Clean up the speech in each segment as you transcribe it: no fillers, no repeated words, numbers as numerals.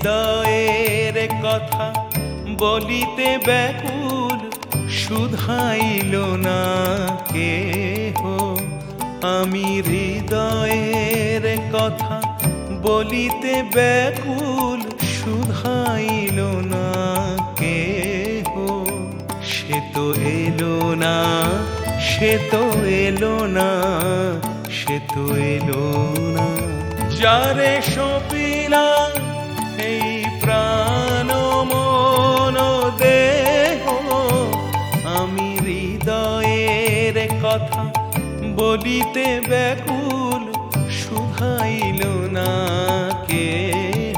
হৃদয়ের কথা বলিতে ব্যাকুল শুধাইল না কেহ। আমি হৃদয়ের কথা বলিতে ব্যাকুল শুধাইল না কেহ। সে তো এলো না, সে তো এলো না, সে তো এলো না। যারে সপিলাম এই প্রাণ মন দেহ, আমি হৃদয়ের কথা বলিতে ব্যাকুল শুধাইল না কেহ।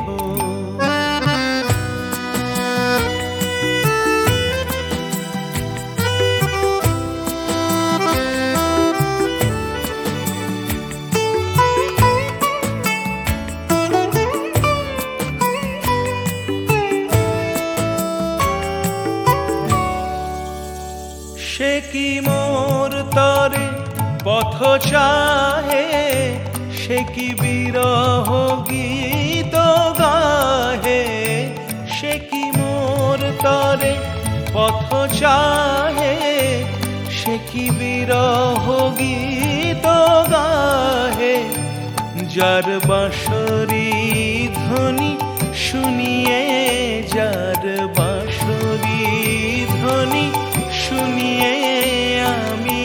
সে কি মোর তরে পথ চাহে, সে কি বিরহ গীত গাহে। সে কি মোর তরে পথ চাহে, সে কি বিরহ গীত গাহে। যার বাঁশরি ধ্বনি শুনিয়ে, যার বাঁশরি ধ্বনি শুনিয়ে আমি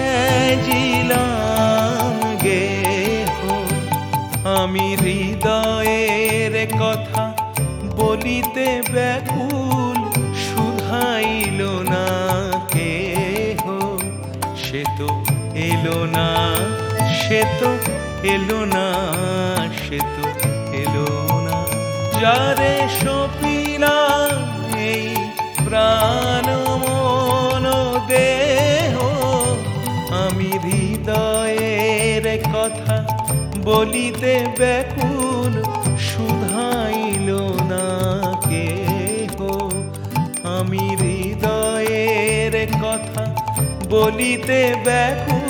ত্যাজিলাম গেহ। আমি হৃদয়ের কথা বলিতে ব্যাকুল শুধাইল না কেহ। সে তো এলো না, সে তো এলো না, সে তো এলো না। যারে সপিলাম এই প্রাণ মন দেহ, আমি হৃদয়ের কথা বলিতে ব্যাকুল শুধাইল না কেহ। আমি হৃদয়ের কথা বলিতে ব্যাকুল